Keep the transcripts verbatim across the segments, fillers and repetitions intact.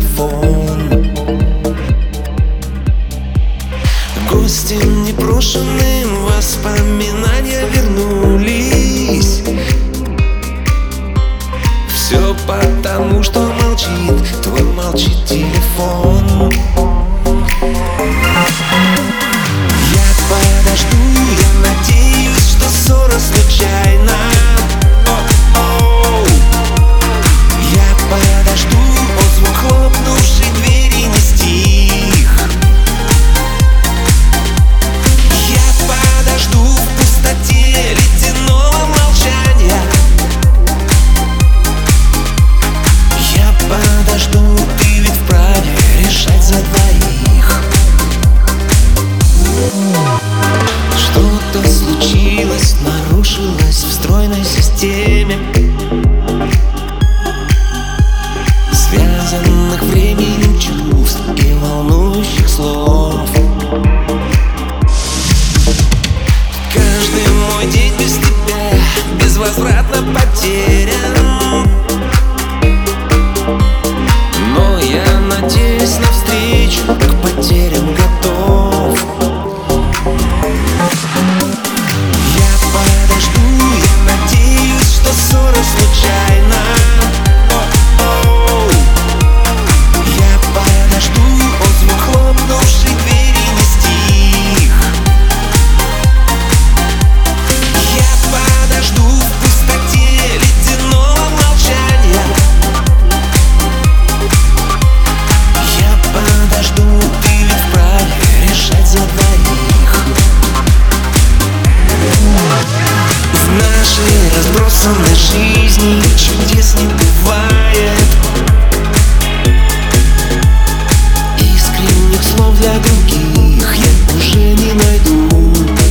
телефон. Гостем непрошенным воспоминания вернулись. Все потому, что молчит, твой молчит телефон. Я подожду, я надеюсь, что ссора случайна. О-о-о. Я подожду, о, звук хлопнувшей двери не стих. Я подожду в пустоте ледяного молчания. Я подожду, ты ведь вправе решать за двоих. Что-то случилось, нарушилось в стройной системе связанных временем чувств и волнующих слов. Каждый мой день без тебя безвозвратно потерян, но я надеюсь на встречу, к потерям готов. Я подожду, я надеюсь, что ссора случайна. О-о-о. Я подожду, о, звук хлопнувшей двери не стих. Я подожду в пустоте ледяного молчания. Я подожду, ты ведь вправе решать за двоих. В нашей разбросанной жизни чудес не бывает, искренних слов для других я уже не найду.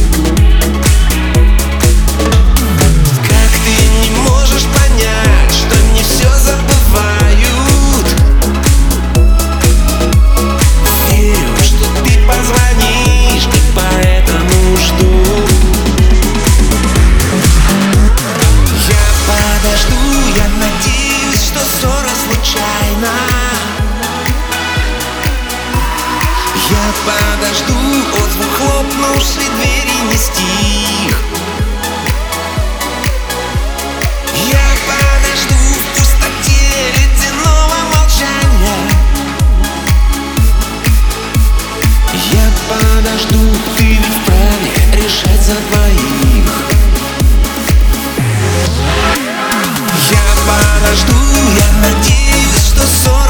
Как ты не можешь понять, что не все забывают? Верю, что ты позвонишь, и поэтому жду. Я подожду, я надеюсь, что ссора случайна. Я подожду, о, звук хлопнувшей двери не стих. Я подожду в пустоте ледяного молчания. Я подожду, ты ведь вправе решать за двоих. Я подожду, я надеюсь, что ссора